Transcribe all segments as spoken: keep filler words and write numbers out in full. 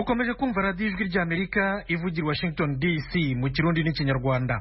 mukomeje kumva radiyo ijwi ry'Amerika ivugira Washington D C mu kirundi n'ikinyarwanda.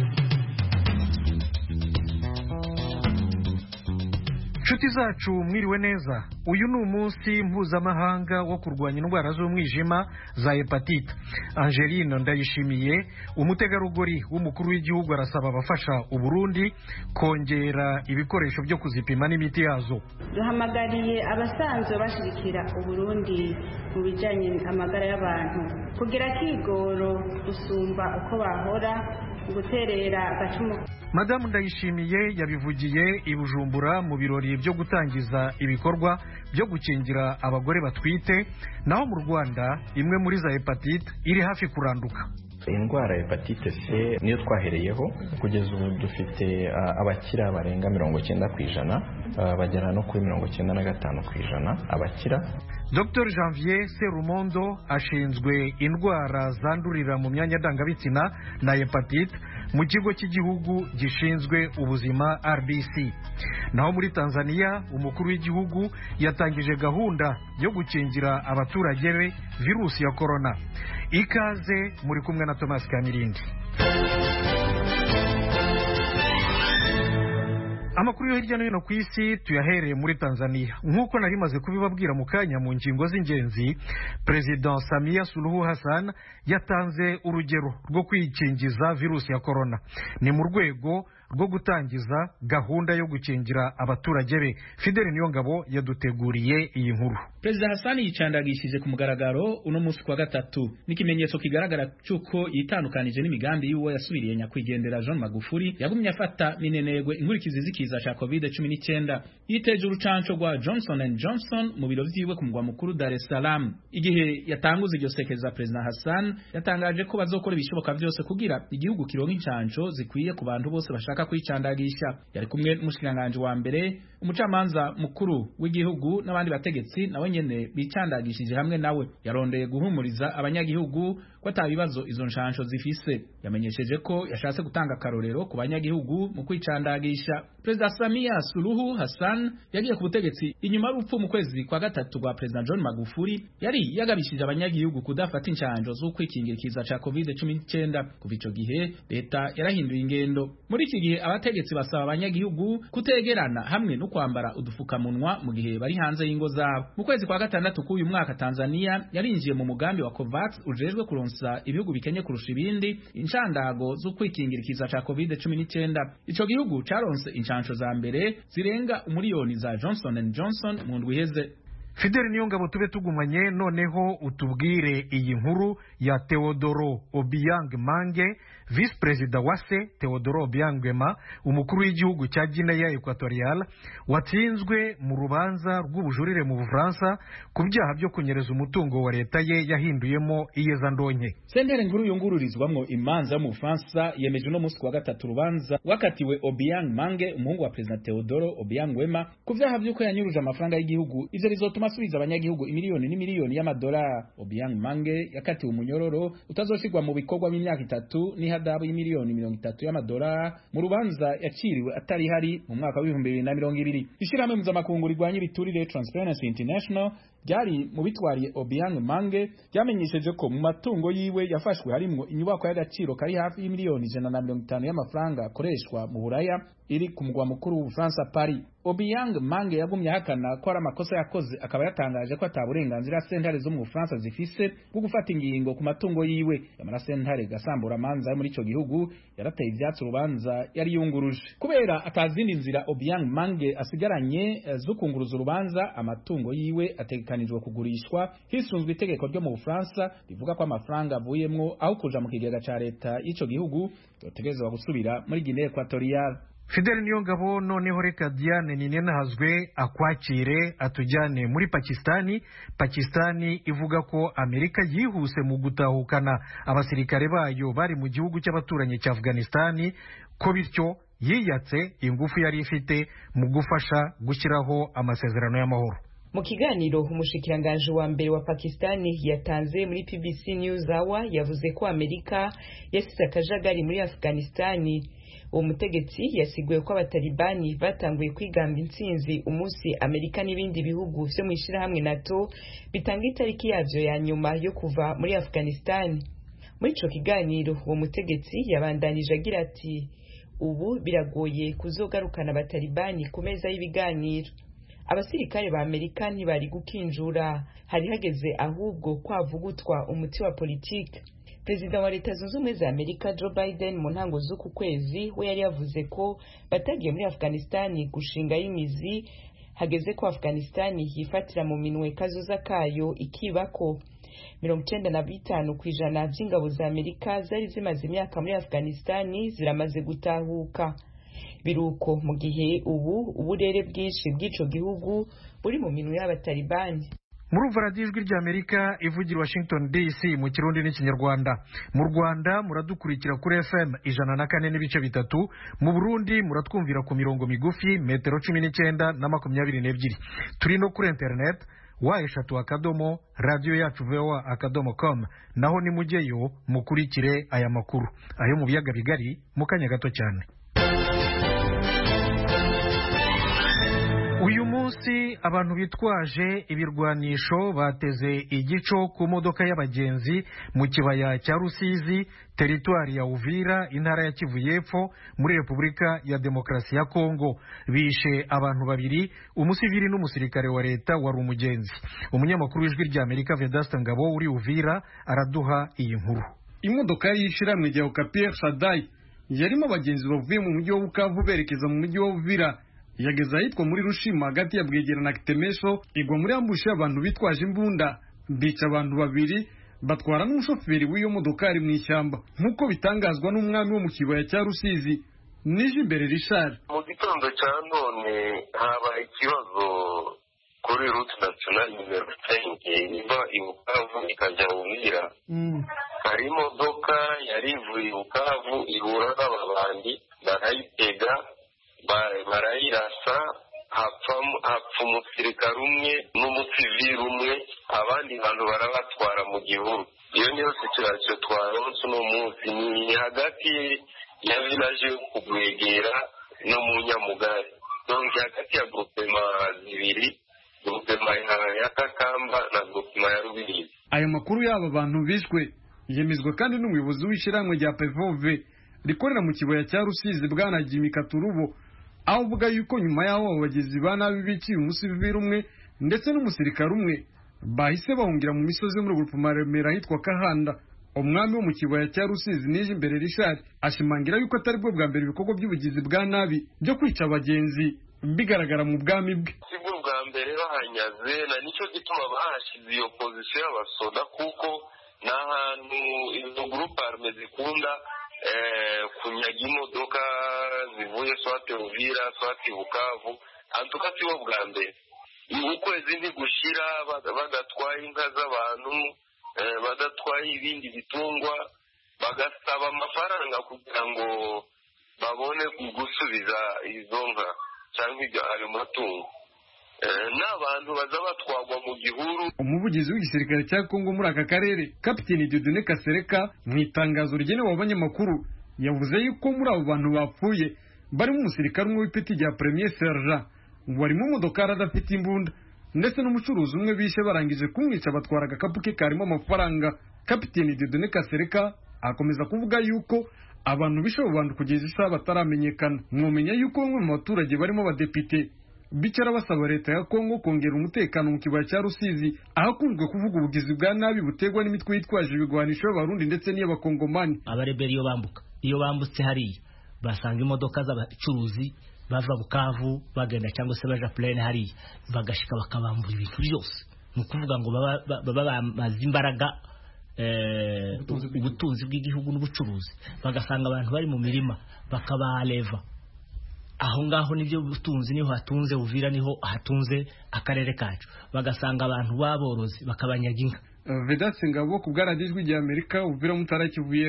Nshuti zacu mwiriwe neza. Uyu ni umunsi mpuzamahanga wo kurwanya indwara z'umwijima za hepatite. Angeline Ndayishimiye, umutegarugori w'umukuru w'igihugu, arasaba abafasha Uburundi kongera ibikoresho byo kuzipima n'imiti yazo. Duhamagariye abasanzwe bashirikira Uburundi mu bijanye amagara y'abantu kugira kigoro gusumba uko bahora guterera gacumu. Madamu Ndayishimiye yabivugiye i Bujumbura mu birori byo gutangiza ibikorwa byo gukingira abagore batwite, naho mu Rwanda imwe muri za hepatite iri hafi kuranduka. Indwara ya hepatite C niyo twahereyeho. Kugeza ubu dufite uh, abakira barenga mirongo icyenda ku ijana, uh, bagera no kuri mirongo icyenda na gatanu ku ijana abakira. Doctor Janvier Serumondo ashinzwe indwara zandurira mu myanya ndangabitsina na hepatite mu kigo cy'igihugu gishinzwe ubuzima R B C. Naho muri Tanzania umukuru w'igihugu yatangije gahunda yo gukingira abaturage be virusi ya corona. Ikaze muri kumwe na Thomas Kamirindi. Amakuru yo hirya no hino ku isi tuyahereye muri Tanzania. Nk'uko nari maze kubibabwira mu kanya mu ngingo z'ingenzi, President Samia Suluhu Hassan yatanze urugero rwo kwikingiza virusi ya corona. Ni mu rwego rwo gutangiza gahunda yo gukingira abaturage be. Fidel Niyongabo yaduteguriye iyi nkuru. President Hassan yicandagishije ku mugaragaro uno munsi kwa gatatu n'ikimenyetso kigaragara cyuko yitandukanije n'imigambi y'uwo yasubiriye nyakwigendera John Magufuli yagumye afata minenegwe inkurikizi zikiza cha covid cumi n'icyenda. Yiteje urucanco rwa Johnson and Johnson mu biro vyiwe ku mugwa mukuru Dar es Salaam. Igihe yatanguza iryo sekeza, President Hassan yatangaje ko bazokora ibishoboka byose kugira igihugu kironka incanco zikwiye ku bantu bose bashaka kwicandagisha. Yari kumwe n'umushikiranganje wa mbere, umucamanza mukuru w'igihugu n'abandi bategetsi nawe nyene bicandagishije hamwe nawe. Yarondeye guhumuriza abanyagihugu ko atabibazo izo nshansho zifise. Yamenyesheje ko yashatse gutanga karorero ku banyagihugu mu kwicandagisha. President Samia Suluhu Hassan yagiye ku butegetsi inyuma y'urupfu mu kwezi kwa gatatu rwa President John Magufuli. Yari yagabishije abanyagihugu kudafata inshanjo zo kwikingira ikiza ca covid cumi n'icyenda. Kuva ico gihe leta yarahinduye ingendo. Muri iki gihe abategetsi basaba abanyagihugu kutegerana hamwe no kwambara udufukamunwa mu gihe bari hanze y'ingo zabo. Mu kwezi kwa gatandatu k'uyu mwaka, Tanzania yarinjiye mu mugambi wa COVAX ujejwe kuronsa ibihugu bikenye kurusha ibindi inshandago zo kwikingira ikiza ca covid cumi n'icyenda. Ico gihugu caronse inshansho za mbere zirenga umuriyoni za Johnson and Johnson mu ndwi iheze. Fidel Niyongabo, tube tugumanye noneho utubwire iyi nkuru ya Teodoro Obiang Mange, Vice President wa se Teodoro Obiang Nguema, umukuru w'igihugu cya Guinea Equatorial, watsinzwe mu rubanza rw'ubujurire mu Bufaransa ku byaha byo kunyereza umutungo wa leta ye yahinduyemo iyezandonke. Sentare nkuru yungururizwamwo imanza mu Bufaransa yemeje no munsi wa gatatu rubanza wakatiwe Obiang Mange, umuhungu wa President Teodoro Obiang Nguema, ku byaha by'uko yanyuruje amafaranga y'igihugu. Ivyo bizotuma asubiza abanyagihugu imiliyoni n'imiliyoni y'amadolari. Obiang Mange yakatiwe umunyororo utazoshirwa mu bikorwa by'imyaka itatu n'ihadabu y'imiliyoni mirongo itatu y'amadolari mu rubanza yaciriwe atari hari mu mwaka wa ibihumbi bibiri na mirongo ibiri. Ishirahamwe mpuzamakungu rigwanya ibiturire Transparency International ryari mu bitwariye Obiang Mange ryamenyesheje ko mu matungo yiwe yafashwe harimwo inyubako y'agaciro kari hafi y'imiliyoni ijana na mirongo itanu y'amafaranga akoreshwa mu Buraya iri ku mugwa mukuru w'Ubufaransa Paris. Obiang Mange yagumye ahakana ko ari amakosa yakoze, akaba yatangaje ko ataburenganzira sentare zo mu Bufaransa zifise bwo gufata ingingo ku matungo yiwe. Yamara sentare gasambura amanza muri ico gihugu yarateye ivyatsi urubanza yari yunguruje kubera atazindi nzira Obiang Mange asigaranye zo kunguruza urubanza. Amatungo yiwe ategekanijwe kugurishwa hisunzwe itegeko ryo mu Bufaransa rivuga ko amafaranga avuyemwo aho kuja mu kigega ca leta y'ico gihugu yotegerezwa gusubira muri Guinea Equatorial. Fidel Niyongabo, noneho reka Diane Ninenahazwe akwakire atujyane muri Pakistani. Pakistani ivuga ko Amerika yihuse mu gutahukana abasirikare bayo bari mu gihugu cy'abaturanyi cya Afghanistan, ko bityo yiyatse ingufu yari ifite mu gufasha gushyiraho amasezerano y'amahoro. Mu kiganiro umushikiranganje wa mbere wa Pakistani yatanze muri P B C News Hour yavuze ko Amerika yasize akajagari muri Afghanistan uwo mutegetsi yasiguye ko abatalibani batanguye kwigamba intsinzi umunsi Amerika n'ibindi bihugu vyo mu ishirahamwe NATO bitanga itariki yavyo ya nyuma yo kuva muri Afghanistan. Muri ico kiganiro uwo mutegetsi yabandanije agira ati ubu biragoye kuzogarukana abatalibani ku meza y'ibiganiro. Abasirikare ba Amerika ntibari gukinjura, hari hageze ahubwo kwavugutwa umuti wa politike. Perezida wa Leta Zunze Ubumwe za Amerika Joe Biden mu ntango z'uku kwezi we yari yavuze ko batagiye muri Afghanistan gushinga y'imizi, hageze ko Afghanistan yifatira mu minwe kazoza kayo ikibako. mirongo icenda na bitanu kw'ijana by'ingabo za Amerika zari zimaze imyaka muri Afghanistan ziramaze gutahuka. Biruko mu gihe ubu uburere bwinshi bw'ico gihugu buri mu minwe y'abatalibani. Murumva radiyo ijwi ry'Amerika ivugira Washington D C mu Kirundi n'Ikinyarwanda. Mu Rwanda muradukurikira kuri F M ijana na kane n'ibice bitatu, mu Burundi muratwumvira ku mirongo migufi metero cumi n'icyenda na makumyabiri n'ebyiri. Turi no kuri internet wa eshatu akadomo radio yacu voa akadomo com, naho ni mugeyo mukurikire aya makuru. Ayo mu biyaga bigari mu kanya gato cyane. Uyu munsi abantu bitwaje ibirwanisho bateze igico ku modoka y'abagenzi mu kibaya cya Rusizi, teritwari ya Uvira, intara ya Kivu y'Epfo, muri Repubulika ya Demokarasi ya Kongo. Bishe abantu babiri, umusivili n'umusirikare wa leta wari umugenzi. Umunyamakuru w'ijwi ry'Amerika Vedaste Ngabo uri Uvira araduha iyi nkuru. Imodoka y'ishiramwe rya Okapier Sadai yarimo abagenzi bavuye mu mujyi wa Bukavu berekeza mu mujyi wa Uvira. Yageza ahitwa muri Rushima hagati ya Bwegera na Kitemesho, igwa muri ambushi y'abantu bitwaje imbunda, bica abantu babiri, batwara n'umushoferi w'iyo modokari mu ishyamba, nk'uko bitangazwa n'umwami wo mu kibaya cya Rusizi Nije imbere Richard. Mu gitondo cya none habaye ikibazo kuri route nationale nimero cinq iva i Bukavu ikajya Uvira. Mm. Hari imodoka yari ivuye i Bukavu ihura n'ababandi barayitega barayirasa, hapfa umusirikare umwe n'umusivili umwe, abandi bantu barabatwara mu gihuru. Iyo niyo situation twaronse uno munsi, ni hagati ya village yo Kubwegera no mu Nyamugari, donc hagati ya groupema zibiri, groupema ya Kakamba na groupema ya Rubirizi. Aya makuru y'aba bantu bishwe yemezwa kandi n'umuyobozi w'ishiramwe rya P V O V rikorera mu kibaya cya Rusizi Bwana Jimmy Katurubo, aho uvuga yuko nyuma y'aho abagizi ba nabi biciye umusivili umwe ndetse n'umusirikare umwe bahise bahungira mu misozi muri groupema Remera hitwa Kahanda. Umwami wo mu kibaya cya Rusizi Nije imbere Richard ashimangira yuko atari bwo bwa mbere ibikorwa by'ubugizi bwa nabi byo kwica abagenzi bigaragara mu bwami bwe. Sibwo bwa mbere bahanyaze, na nicyo gituma bahashize iyo position y'abasoda, kuko n'ahantu izo groupe arme zikunda eh kunyaga imodoka zivuye swate Uvira swate Bukavu. Antuka sibo bwa mbere, ukwezi ntigushira bagatwaye inka z'abantu, eh, badatwaye ibindi bitungwa, bagasaba amafaranga kugira ngo babone gusubiza izo nka cyangwa ayo matungo. N'abantu baza batwagwa mu gihuru. Umuvugizi w'igisirikare cya Kongo muri aka karere Kapiteni Dieudonné Kasereka mu itangazo rigenewe abanyamakuru yavuze yuko muri abo bantu bapfuye barimo umusirikare umwe w'ipeti rya Premier Sergeant, warimo umudokari adafite imbunda, ndetse n'umucuruzi umwe bishe barangije kumwica batwara agakapu ke karimo amafaranga. Kapiteni Dieudonné Kasereka akomeza kuvuga yuko abantu bishe abo bantu kugeza isaha bataramenyekana. Mwomenya yuko bamwe mu baturage barimo abadepite bicara basaba leta ya Kongo kongera umutekano mu kibaya cya Rusizi, ahakunzwe kuvuga ubugizi bwa nabi butegwa n'imitwe yitwaje ibigwanisho y'abarundi ndetse n'iy'abakongomani. Abarebera iyo bambuka, iyo bambutse hariya basanga imodoka z'abacuruzi bava Bukavu bagenda cyangwa se baja plane hariya, bagashika bakabambura ibintu byose. Ni ukuvuga ngo baba baba bamaze imbaraga eh ubutunzi bw'igihugu n'ubucuruzi, bagasanga abantu bari mu mirima bakabaleva. Aho ngaho nibyo butunzi, niho hatunze Uvira, niho hatunze akarere kacu. Bagasanga abantu baborozi bakabanyaga inka. Vedaste Ngabo ku bwaradijwe rya Amerika Uvira mu Ntara Kivu y'Epfo.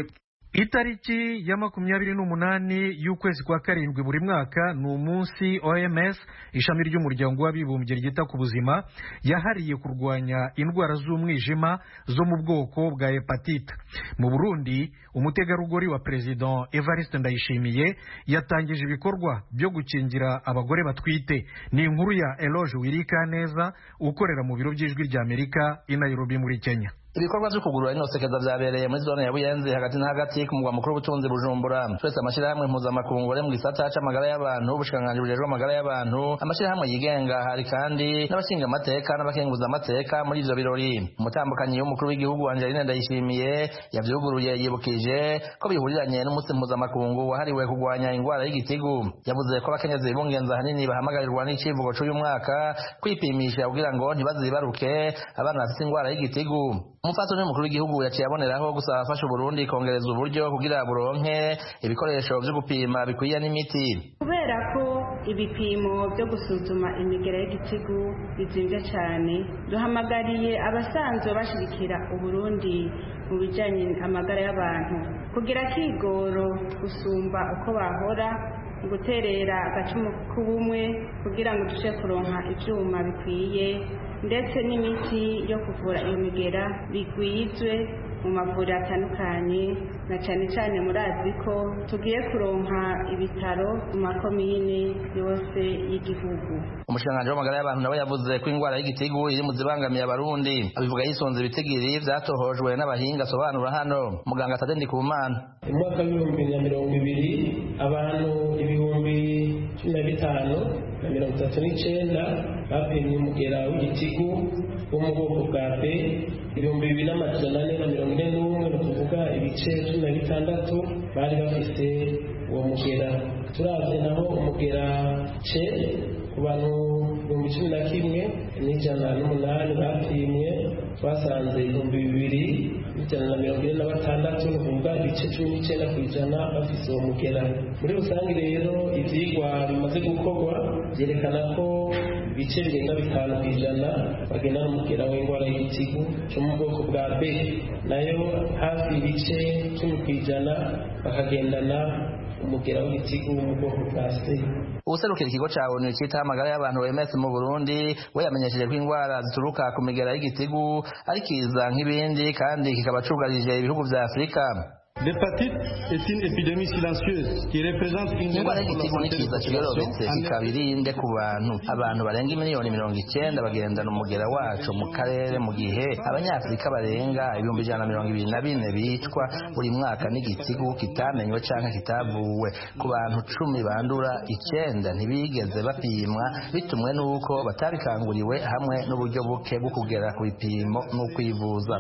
Itariki ya makumyabiri n'umunani y'ukwezi kwa karindwi buri mwaka ni umunsi O M S ishami ry'umuryango w'abibumbye ryita ku buzima yahariye kurwanya indwara z'umwijima zo mu bwoko bwa hepatite. Mu Burundi umutegarugori wa President Evariste Ndayishimiye yatangije ibikorwa byo gukingira abagore batwite. Ni inkuru ya Eloge Wirikaneza ukorera mu biro by'ijwi rya Amerika i Nairobi muri Kenya. Ibikorwa byo kugurura inosekeza byabereye muri zone ya Buyenzi hagati na hagati ku mugwa mukuru w'ubutunzi Bujumbura. Twese amashirahamwe mpuzamakungu ari mu gisata c'amagara y'abantu, ubushikiranganji bujejwe amagara y'abantu, amashirahamwe yigenga, hari kandi n'abashinga amateka n'abakenguza amateka muri ivyo birori. Umutambukanyi w'umukuru w'igihugu Angeline Ndayishimiye yavyuguruye yibukije ko bihuriranye n'umunsi mpuzamakungu wahariwe kurwanya ingwara y'igitigu. Yavuze ko abakenyezi bibungenza hanini bahamagarirwa n'icivugo c'uyu mwaka kwipimisha kugira ngo ntibazibaruke abana bafite ingwara y'igitigu. Umufatanya w'umukuru w'igihugu yaciye aboneraho gusaba afasha Burundi kongereza uburyo kugira buronke ibikoresho byo gupima bikwiye n'imiti. Kubera ko ibipimo byo gusuzuma imigera y'igitigu bizimvye cyane, duhamagariye abasanzwe bashigikira Uburundi mu bijanye amagara y'abantu kugira kigoro gusumba uko bahora, guterera agacumu k'ubumwe kugira ngo dushe kuronka ivyuma bikwiye ndetse n'imiti yo kuvura iyo migera bigwizwe mu mavuriro atandukanye, na cyane cyane murazi ko tugiye kuronka ibitaro mu makomine yose y'igihugu. Umushikiranganji w'amagara y'abantu nawe yavuze ko ingwara y'igitigu iri mu zibangamiye abarundi. Abivuga yisunze ibitigiri vyatohojwe n'abahinga asobanura hano. Muganga Tade Ndikumana: mu mwaka w'ibihumbi na mirongo ibiri abantu ibihumbi cumi na bitanu na mirongo itatu n'icenda bapimye umugera w'igitigu wo mu bwoko bwa B. Ibihumbi bibiri n'amajana ane na mirongo ine n'umwe ni ukuvuga ibice cumi na bitandatu bari bafise uwo mugera. Turavye naho umugera C ku bantu ibihumbi cumi na kimwe n'ijana n'umunani bapimye, twasanze ibihumbi bibiri n'ijana na mirongo ine na batandatu ni ukuvuga ibice cumi n'icenda ku ijana bafise uwo mugera. Muri rusange rero ivyigwa bimaze gukorwa vyerekana ko ibice birenga bitanu ku ijana bagenda n'umugera w'ingwara y'igitigu cyo mu bwoko bwa B, nayo hafi ibice cumi ku ijana bakagendana umugera w'igitigu mu bwoko bwa C. Userukira ikigo ca O N U cita amagara y'abantu O M S mu Burundi we yamenyesheje ko ingwara zituruka ku migera y'igitigu ari kiza nk'ibindi kandi kikaba cugarije ibihugu vya Afrika. L'hépatite est une épidémie silencieuse qui représente une ingwara y'igitigu ni kiza kiyorobetse kikaba irinde ku bantu. Abantu barenga miliyoni mirongo icyenda bagendana umugera wacu mu karere, mu gihe abanyafrika barenga ibihumbi ijana na mirongo ibiri na bine bicwa buri mwaka n'igitigu kitamenywe canke kitavuwe. Ku bantu cumi bandura, icenda ntibigeze bapimwa bitumwe n'uko batabikanguriwe hamwe n'uburyo buke bwo kugera ku bipimo n'ukwivuza.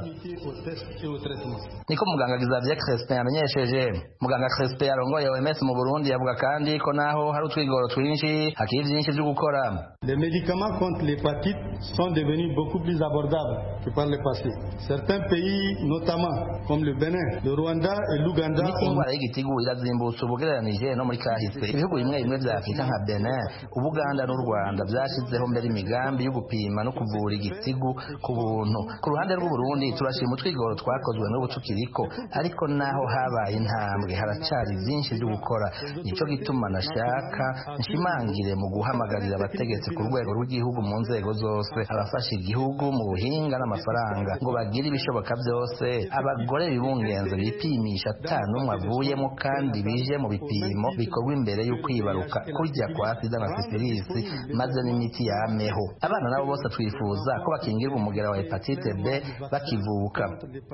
Niko muganga Xavier Crespe yamenyesheje. Muganga Crespe yarongoye O M S mu Burundi yavuga kandi ko naho hari utwigoro twinshi hakiri byinshi byo gukora. Les médicaments contre l'hépatite sont devenus beaucoup plus abordables que par le passé. Certains pays, notamment comme le Bénin, le Rwanda et l'Ouganda, ingwara y'igitigu irazimbutse ubugereranije no muri kahise. Ibihugu bimwe bimwe vya Afrika nka Benin, Ubuganda n'u Rwanda byashizeho mbere imigambi yo gupima no kuvura igitigu ku buntu. Ku ruhande rw'u Burundi turashima utwigoro twakozwe n'ubu tukiriko, ariko naho habaye intambwe haracari byinshi byo gukora. Nico gituma nashaka nshimangire mu guhamagarira abategetsi ku rwego rw'igihugu mu nzego zose, abafasha igihugu mu buhinga n'amafaranga ngo bagire ibishoboka byose. Abagore bibungenze bipimisha atanu umwe avuyemo kandi bije mu bipimo bikorwa imbere yo kwibaruka kurya kwa sida na sifilisi maze n'imiti yameho. Abana nabo bose twifuza ko bakingirwa umugera wa hepatite B bakivuka.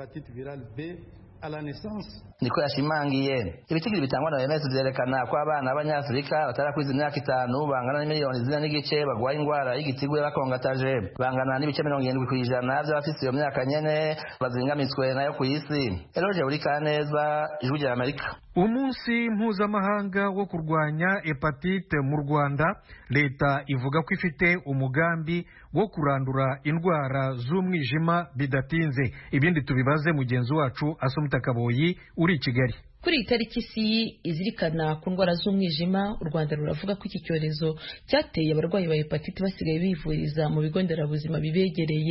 Niko yashimangiye. Ibitigiri bitangwa na O M S vyerekana ko abana b'Abanyafrika batarakwiza imyaka itanu bangana n'imiliyoni zine n'igice bagwaye ingwara y'igitigu bakongataje, bangana n'ibice mirongo irindwi ku ijana by'abafise iyo myaka nyene bazingamitswe nayo ku isi. Eloge Burikaneza, Ijwi rya Amerika. Umunsi mpuzamahanga wo kurwanya hepatite mu Rwanda, leta ivuga ko ifite umugambi wo kurandura indwara z'umwijima bidatinze. Ibindi tubibaze mugenzi wacu Asumta Kaboyi uri i Kigali. Kuri iyi tariki isi izirikana ku ndwara z'umwijima, u Rwanda ruravuga ko iki cyorezo cyateye abarwayi ba hepatite basigaye bivuriza mu bigo nderabuzima bibegereye.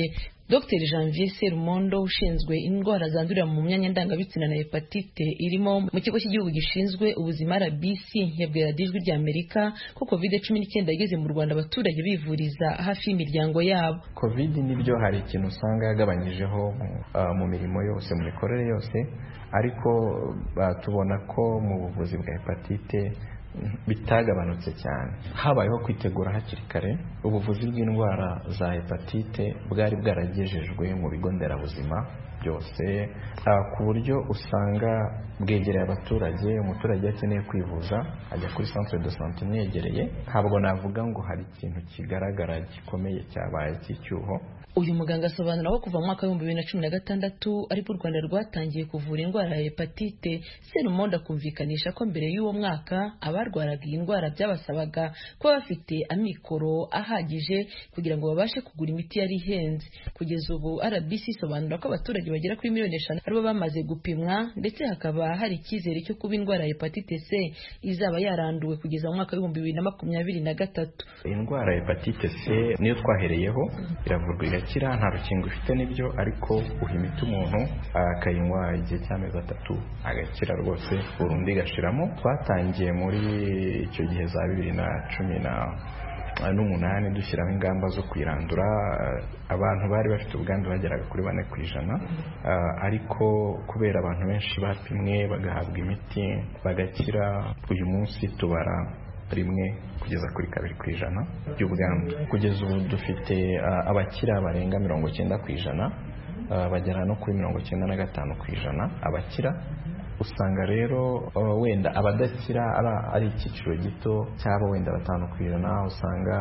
Dr Janvier Serumondo ushinzwe indwara zandurira mu myanya ndangabitsina na hepatite irimo mu kigo cy'igihugu gishinzwe ubuzima R B C yabwira ijwi rya Amerika ko covid cumi n'icyenda yageze mu Rwanda abaturage bivuriza hafi y'imiryango yabo. Covid nibyo hari ikintu usanga yagabanyijeho uh, mu mirimo yose mu mikorere yose, ariko uh, tubona ko mu buvuzi bwa hepatite bitagabanutse cyane. Habayeho kwitegura hakiri kare. Ubuvuzi bw'indwara za hepatite bwari bwaragejejwe mu bigo nderabuzima byose ku buryo usanga bwegereye abaturage. Umuturage akeneye kwivuza ajya kuri centre de santé imwegereye. Ntabwo navuga ngo hari ikintu kigaragara gikomeye cyabaye cy'icyuho. Uyu muganga asobanura ko kuva mu mwaka w'ibihumbi bibiri na cumi na gatandatu ariko u Rwanda rwatangiye kuvura indwara ya hepatite. Serumondo akumvikanisha ko mbere y'uwo mwaka abarwaraga iyi ndwara byabasabaga kuba bafite amikoro ahagije kugira ngo babashe kugura imiti yari ihenze. Kugeza ubu R B C isobanura ko abaturage bagera kuri miliyoni eshanu aribo bamaze gupimwa, ndetse hakaba hari icyizere cyo kuba indwara ya hepatite C izaba yaranduwe kugeza mu mwaka w'ibihumbi bibiri na makumyabiri na gatatu. Indwara ya hepatite C niyo twahereyeho, iravurwa kira nta rukingo ifite nibyo, ariko uha imiti umuntu akayinywa igihe cy'amezi atatu agakira rwose burundu igashiramo. Twatangiye muri icyo gihe za bibiri na cumi n'umunani dushyiraho ingamba zo kwirandura. Abantu bari bafite ubwandu bageraga kuri bane ku ijana, ariko kubera abantu benshi bapimwe bagahabwa imiti bagakira, uyu munsi tubara rimwe kugeza kuri kabiri ku ijana by'ubwandu. Kugeza ubu dufite uh, abakira barenga mirongo cyenda ku ijana, uh, bagera no kuri mirongo cyenda na gatanu ku ijana abakira. Usanga rero uh, wenda abadakira ari icyiciro gito cyabo wenda batanu ku ijana. Usanga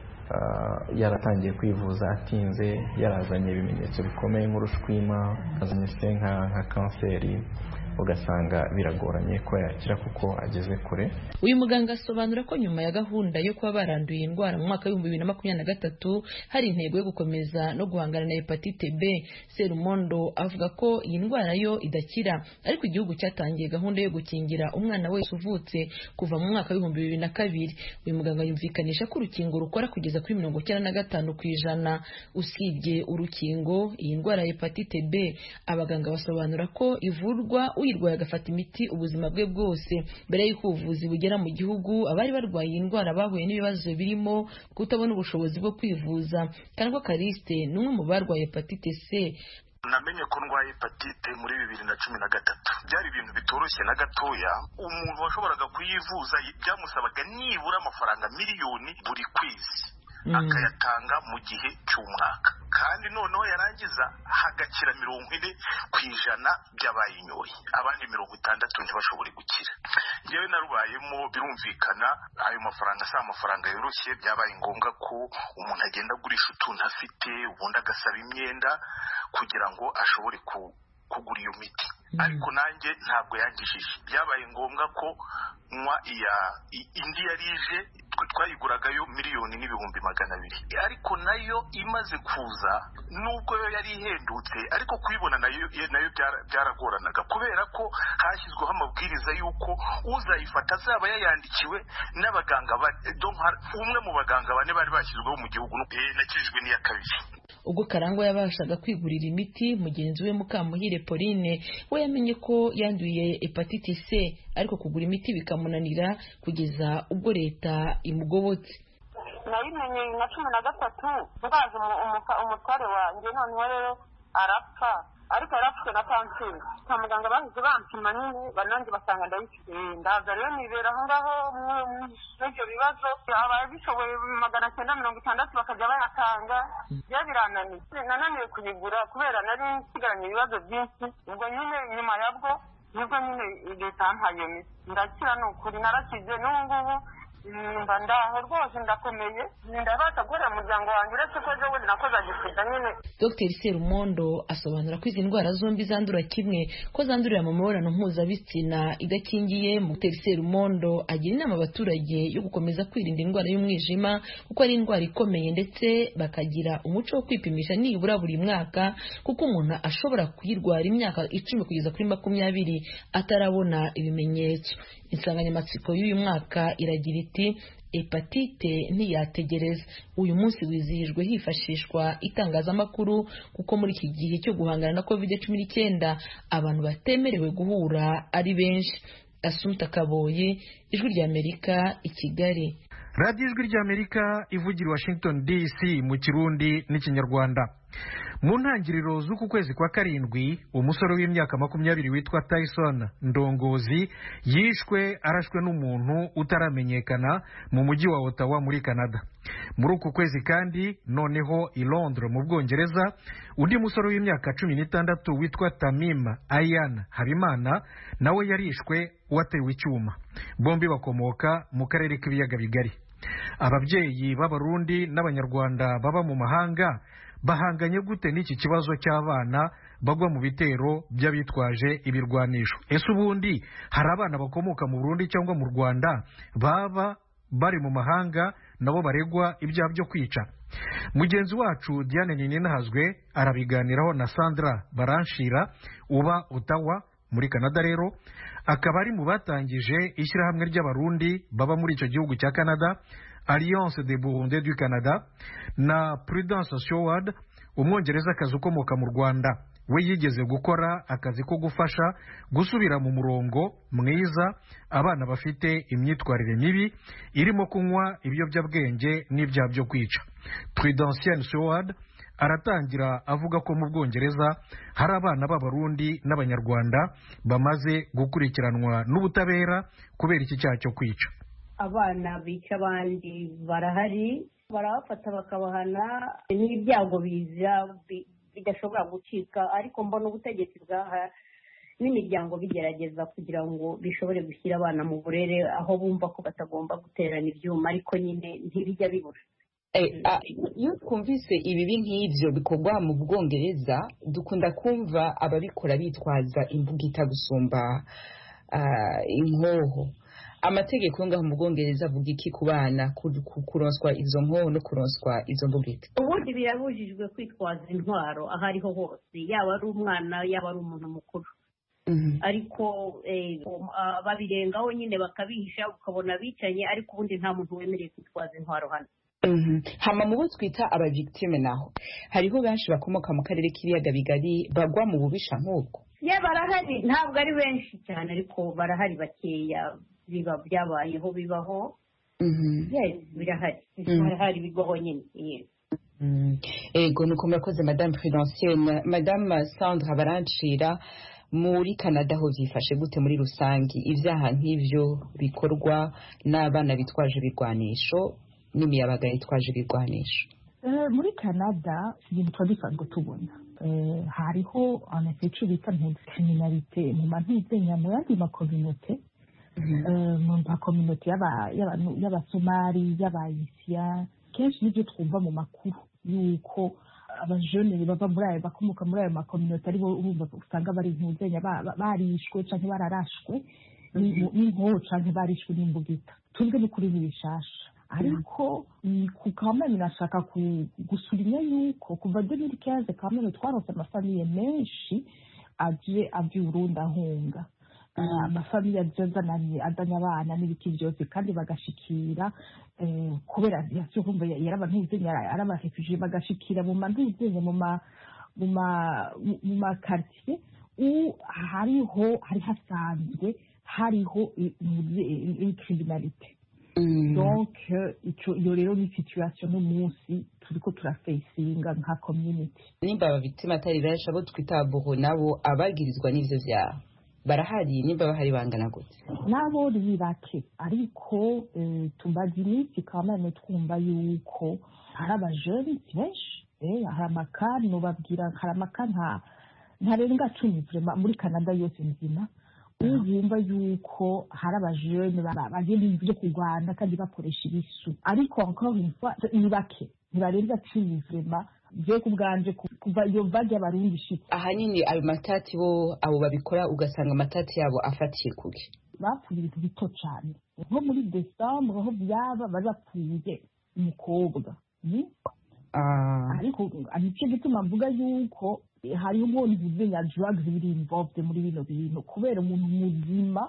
uh, yaratangiye kwivuza atinze, yarazanye ibimenyetso bikomeye nk'urushwima, azanye se nka nka kanseri, ugasanga biragoranye ko yakira kuko ageze kure. Uyu muganga asobanura ko nyuma ya gahunda yo kuba baranduye indwara mu mwaka w'ibihumbi bibiri na makumyabiri na gatatu hari intego yo gukomeza no guhangana na hepatite B. Serumondo avuga ko iyi ndwara yo idakira, ariko igihugu cyatangiye gahunda yo gukingira umwana wese uvutse kuva mu mwaka w'ibihumbi bibiri na kabiri. Uyu muganga yumvikanisha ko urukingo rukora kugeza kuri mirongo icyenda na gatanu ku ijana. Usibye urukingo, iyi ndwara ya hepatite B abaganga basobanura ko ivurwa uyirwaye agafata imiti ubuzima bwe bwose. Mbere y'uko ubuvuzi bugera mu gihugu, abari barwaye iyi ndwara bahuye n'ibibazo birimo kutabona ubushobozi bwo kwivuza. Kandwa Kariste ni umwe mu barwaye hepatite C. Namenye ko ndwaye hepatite muri bibiri na cumi na gatatu. Byari ibintu bitoroshye na gatoya. Umuntu washoboraga kuyivuza byamusabaga nibura amafaranga miliyoni buri kwezi, akayatanga mu gihe cy'umwaka, kandi noneho yarangiza hagakira mirongo ine ku ijana by'abayinyoye, abandi mirongo itandatu ntibashobore gukira. Yewe narubayemo, birumvikana ayo mafaranga si amafaranga yoroshye. Byabaye ngombwa ko umuntu agenda agurisha utuntu afite, ubundi agasaba imyenda kugira ngo ashobore ku kugura iyo miti. Ariko nanjye ntabwo yangishije, byabaye ngombwa ko nywa iya indi yarije, twayiguragayo miliyoni n'ibihumbi magana abiri, ariko nayo imaze kuza nubwo yo yari ihendutse, ariko kuyibona nayo nayo byaragoranaga, kubera ko hashyizweho amabwiriza y'uko uzayifata azaba yayandikiwe n'abaganga. Umwe mu baganga bane bari bashyizweho mu gihugu, nakijijwe n'iya kabiri. Ubwo Karangwa yabashaga kwigurira imiti, mugenzi we Mukamuhire Pauline we yamenye ko yanduye hepatite C, ariko kugura imiti bikamunanira kugeza ubwo leta imugobotse. Nabimenye na cumi na gatatu ndaza umutware wanjye, noneho rero arapfa, ariko yarapfuye na kanseri. Kwa muganga bahise bampima nyine banange basanga ndayifite. Ndaza rero nibera aho ngaho n'ibyo bibazo, ababishoboye magana cyenda mirongo itandatu bakajya bayatanga. Bya birananiye, nananiwe kuyigura kubera nari nsigaranye ibibazo byinshi. Ubwo nyine nyuma yabwo nibwo nyine leta yampaye iyo miti, ndakira. Ni ukuri narakize, n'ubu ngubu mba ndaho rwose ndakomeye, ndabasha gukorera umuryango wanjye, uretse ko ejo bundi nakoze agisida nyine. Dr Serumondo asobanura ko izi ndwara zombi zandura kimwe, ko zandurira mu mibonano mpuzabitsina idakingiye. Dr Serumondo agira inama abaturage yo gukomeza kwirinda indwara y'umwijima kuko ari indwara ikomeye, ndetse bakagira umuco wo kwipimisha nibura buri mwaka, kuko umuntu ashobora kuyirwara imyaka icumi kugeza kuri makumyabiri atarabona ibimenyetso. Insanganyamatsiko y'uyu mwaka iragira iti hepatite ntiyategereza. Uyu munsi wizihijwe hifashishwa itangazamakuru kuko muri iki gihe cyo guhangana na covid cumi n'icyenda abantu batemerewe guhura ari benshi. Asumta Kaboye, Ijwi ry'Amerika, i Kigali. radiyo Ijwi ry'Amerika ivugira Washington D C mu Kirundi n'Ikinyarwanda. Mu ntangiriro z'uku kwezi kwa karindwi umusore w'imyaka makumyabiri witwa Tyson Ndongozi yishwe arashwe n'umuntu utaramenyekana mu mujyi wa Ottawa muri Canada. Muri uku kwezi kandi noneho i Londres mu Bwongereza undi musore w'imyaka cumi n'itandatu witwa Tamim Ayan Habimana nawe yarishwe watewe icyuma. Bombi bakomoka mu karere k'ibiyaga bigari. Ababyeyi b'Abarundi n'Abanyarwanda baba mu mahanga bahanganye gute n'iki kibazo cy'abana bagwa mu bitero by'abitwaje ibirwanisho? Ese ubundi hari abana bakomoka mu Burundi cyangwa mu Rwanda baba bari mu mahanga nabo baregwa ibyaha byo kwica? Mugenzi wacu Diane Nininahazwe arabiganiraho na Sandra Baranshira uba Ottawa muri Canada, rero akaba ari mu batangije ishyirahamwe ry'Abarundi baba muri icyo gihugu cya Canada, Alliance des Burundais du Canada, na Prudence Seward umwongereza akazi ukomoka mu Rwanda. We yigeze gukora akazi ko gufasha gusubira mu murongo mwiza abana bafite imyitwarire mibi irimo kunywa ibiyobyabwenge n'ibyaha byo kwica. Prudence Seward aratangira avuga ko mu Bwongereza hari abana b'Abarundi n'Abanyarwanda bamaze gukurikiranwa n'ubutabera kubera iki cyaha cyo kwica. Abana bica abandi barahari, barabafata bakabahana, n'ibyago biza bidashobora gucika, ariko mbona ubutegetsi bwaha n'imiryango bigerageza kugira ngo bishobore gushyira abana mu burere aho bumva ko batagomba guterana ibyuma, ariko nyine ntibijya bibura. Iyo twumvise ibibi nk'ibyo bikorwa mu Bwongereza dukunda kumva ababikora bitwaza imbugita gusumba inkoho. Amategeko yo ngaho mu Bwongereza avuga iki ku bana kuronswa izo nkoho no kuronswa izo mbugita? Ubundi birabujijwe kwitwaza intwaro aho ariho hose, yaba ari umwana yaba ari umuntu mukuru. Ariko babirengaho nyine bakabihisha ukabona bicanye, ariko ubundi nta muntu wemereye kwitwaza intwaro hano. Hama mu bo twita abavictime naho hariho benshi bakomoka mu karere k'ibiyaga bigari bagwa mu bubisha nk'ubwo. Ya barahari, ntabwo ari benshi cyane ariko barahari bakeya biba byabayeho bibaho. Birahari birahari bibaho nyine. Ego nuko murakoze Madame Prudentienne. Madame Sandra Baranshira, muri Canada ho byifashe gute muri rusangi ibyaha nk'ivyo bikorwa n'abana bitwaje ibirwanisho n'imiyabaga yitwaje ibirwanisho? Muri Canada ibintu twabisanzwe tubona hariho amaficu bita criminalité mu mantizenya mu yandi makominote, mu makominote y'abasomali y'abayisiya. Kenshi nibyo twumva mu makuru yuko abajene bava muri ayo bakomoka muri ayo makominote aribo urumva usanga bari ntuzenya barishwe canke bararashwe n'inkoho canke barishwe n'imbugita. Tuzwe n'ukuri bishasha, ariko ku kamwe nashaka gusubinya yuko kuva deux mille quinze kamwe twaronse amafamiye menshi agiye avye Burundi ahunga. Amafamiye azananye azanya abana n'ibiki byose kandi bagashikira kubera yacyo kumva yarabantuzenya arabafishije bagashikira mu manduzenya mu ma mu ma mu ma quartier u hariho hari hasanzwe hariho criminalité. Donc iyo rero ni situation no munsi turiko turafacinga nka community. Nimba abavictime atari benshi abo twita boho nabo abagirizwa n'ivyo vyaha barahari, nimba bahari bangana gute? Nabo ni bake, ariko tumaze iminsi kamwe twumva yuko hari abajeni benshi, hari amakani nubabwira hari amakani ntarenga cumi vrema muri Canada yose nzima. Uyumva yuko hari abajeni bagenda ibyo kurwana kandi bakoresha ibisu, ariko encore une fois ni bake, ntibarenza cumi vrema. Je kubganje kuva iyo bajya barundi shitse. Ahanini ayo matati bo abo babikora ugasanga amatati yabo afatiye kuki? Bapfuye ibintu bito cyane. Nko muri December aho byaba bazapfuye umukobwa. Ni ah ariko aricyo gituma mvuga yuko hari ubwo nzenya drugs biri involved muri bino bintu kubera umuntu muzima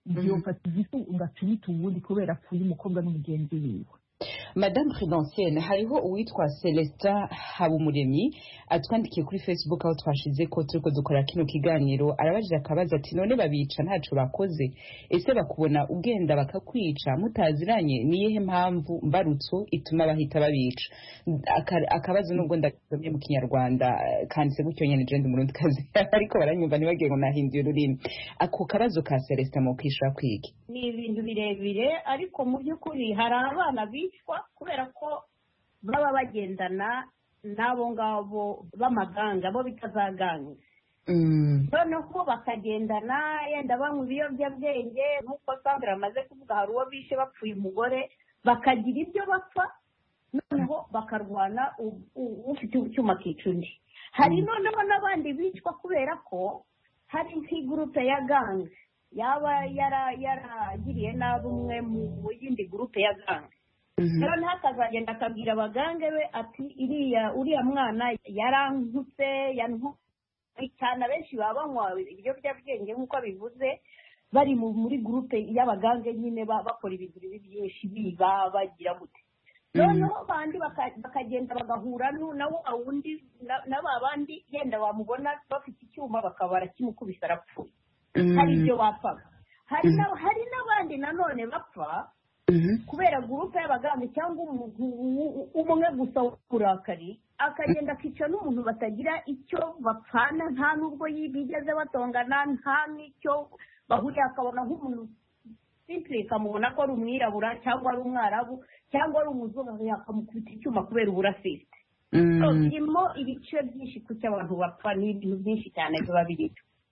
byofata igifu ugaca ubita uwundi kubera apfuye umukobwa n'umugenzi wiwe. Madame Prudentienne, hariho uwitwa Celestin Habumuremyi atwandikiye kuri Facebook aho twashize ko turiko dukora kino kiganiro, arabajije akabaza ati none babica ntaco bakoze, ese bakubona ugenda bakakwica mutaziranye niyehe mpamvu mbarutso ituma bahita babica? Akabazo nubwo ndagasomye mu Kinyarwanda kanditse gutyo nyene je ndi murundi kazi ariko baranyumva ntibagiye ngo nahinduye ururimi. Ako kabazo ka Celestin mu kwishura kwiki ni ibintu birebire, ariko mu by'ukuri hari abana bicwa kubera ko baba bagendana n'abo ngabo b'amaganga bo bitazaganga, noneho bakagendana yenda banywa ibiyobyabwenge nk'uko Sandra amaze kuvuga, hari uwo bishe bapfuye umugore bakagira ibyo bapfa, noneho bakarwana ufite icyuma kica undi. Hari noneho n'abandi bicwa kubera ko hari nk'igurupe ya gange yaba yaragiriye nabi umwe mu yindi gurupe ya gange, rero akazagenda akabwira abagange be ati iriya uriya mwana yarankutse yantwaye cyane. Abenshi baba banywa ibiyobyabwenge nk'uko bivuze bari muri gurupe y'abagange nyine bakora ibintu byinshi biba bagira gute, noneho bandi bakagenda bagahura na wa wundi na ba bandi yenda bamubona bafite icyuma bakaba barakimukubisa arapfuye. Hari ibyo bapfaga. Hari n'abandi nanone bapfa kubera gurupe y'abaganga cyangwa umwe gusa w'uburakari akagenda akica n'umuntu batagira icyo bapfana, nta n'ubwo bigeze batongana, nta n'icyo bahuriye, akabona nk'umuntu simpure kamubona ko ari umwirabura cyangwa ari umwarabu cyangwa ari umuzungu akamukubita icyuma kubera uburasiste. Birimo ibice byinshi ku cy'abantu bapfa, ni ibintu byinshi cyane biba birimo.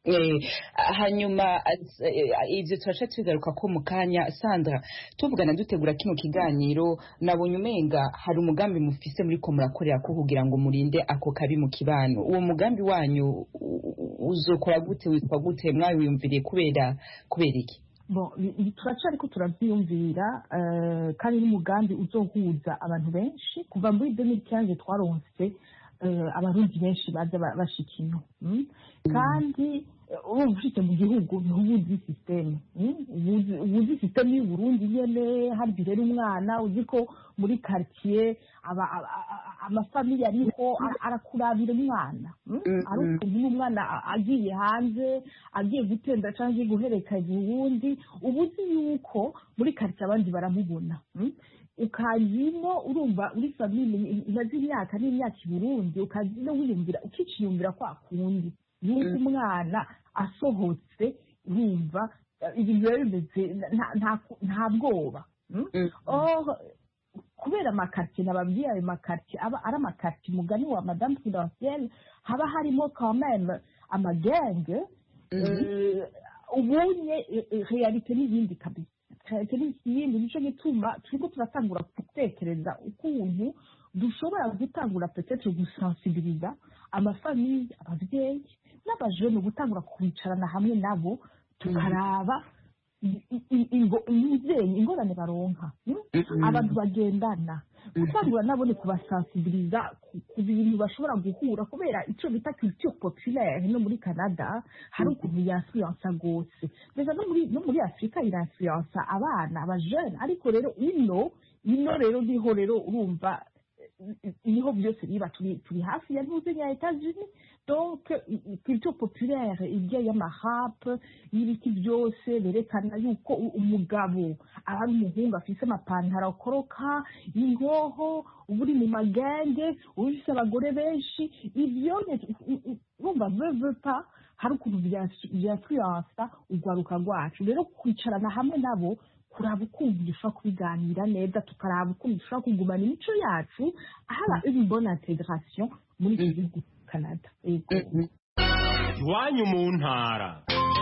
Hanyuma ibyo turasha tugaruka ko mu kanya. Sandra, tuvugana dutegura kino kiganiro nabonye umenga hari umugambi mufise muri ko murakorera ko kugira ngo murinde ako kabi mu kibano. Uwo mugambi wanyu uzokora gute, witwa gute, mwawiyumviriye kubera kubera iki? Bon, turaca ariko turabyiyumvira kandi n'umugambi uzohuza abantu benshi. Kuva muri deux mille quinze twaronse abarundi benshi baza bashika ino, kandi urumva ufite mu gihugu ntubuzi systeme, ubuzi systeme y'u Burundi nyene. Hari rero umwana uzi ko muri quartier amafamilia ariho arakurabira umwana, ari ukuntu umwana agiye hanze agiye gutenda cyangwa guherekeza uwundi, ubuzi yuko muri quartier abandi baramubona. Ukazino urumva uri famille imaze imyaka n'imyaka i Burundi, ukazino wiyumvira ukiciyumvira kwa kundi yuko umwana asohotse urumva ibintu bimeze nta bwoba. Kubera amakartier nababwiye, ayo makartier aba ari amakartier mugani wa Madame Prudentienne haba harimo quand même amagenge, ubunye realite n'ibindi kabisa. Ikindi nicyo gituma turiko turatangura gutekereza ukuntu dushobora gutangura peut-être gusensibiliza amafamiye, abavyeyi n'abajene, gutangura kwicarana hamwe nabo tukaraba ingorane baronka, abantu bagendana, gutangura nabo ni kubasensibiliza ku bintu bashobora guhura, kubera icyo bita culture populaire no muri Canada hari ukuntu yainfluensa gose, mbese no muri no muri Afrika irainfluensa abana abajene, ariko rero ino ino rero niho rero urumva niho byose biba turi turi hafi ya ntuze ya Etats-Unis. Donc culture populaire ibyo y'amahap y'ibiki byose berekana yuko umugabo ari umuhungu afise amapantaro akoroka ingoho, uburi mu magenge, ufise abagore benshi, ibyo urumva veve pa hari ukuntu byafluensa urwaruka rwacu. Rero kwicarana hamwe nabo kuraba ukuntu dushobora kubiganira neza, tukaraba ukuntu dushobora kugumana imico yacu, haba une bonne intégration muri iki gihugu Canada. Iwanyu mu ntara.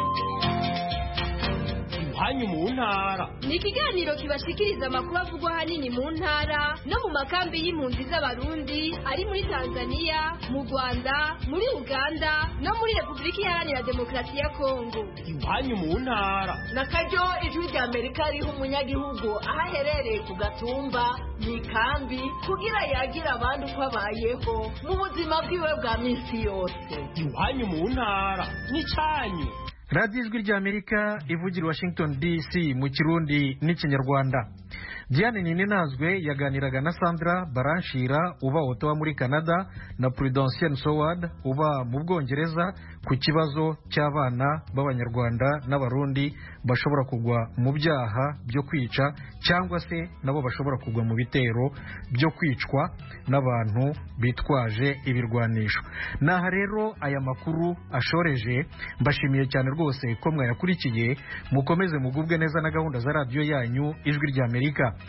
Iwanyu mu ntara ni ikiganiro kibashikiriza amakuru avugwa ahanini mu ntara no mu makambi y'impunzi z'abarundi ari muri Tanzania, mu Rwanda, muri Uganda no muri Repubulika Iharanira Demokarasi ya Kongo. Iwanyu mu ntara na karyo ijwi rya Amerika riho umunyagihugu aho aherereye ku gatumba mu ikambi kugira yagira abandi uko abayeho mu buzima bwiwe bwa minsi yose. Iwanyu mu ntara ni cyanyu. radiyo ijwi ry'amerika ivugira Washington D C mu kirundi n'ikinyarwanda. Diane Nininazwe yaganiraga na Sandra Baranshira uba Ottawa muri Canada na Prudential Soward uba mu Bwongereza ku kibazo cy'abana b'Abanyarwanda n'Abarundi bashobora kugwa mu byaha byo kwica cyangwa se nabo bashobora kugwa mu bitero byo kwicwa n'abantu bitwaje ibirwanisho. Naha rero aya makuru ashoreje, mbashimiye cyane rwose ko mwayakurikiye. Mukomeze mugubwe neza na gahunda za radiyo yanyu ijwi ry'Amerika.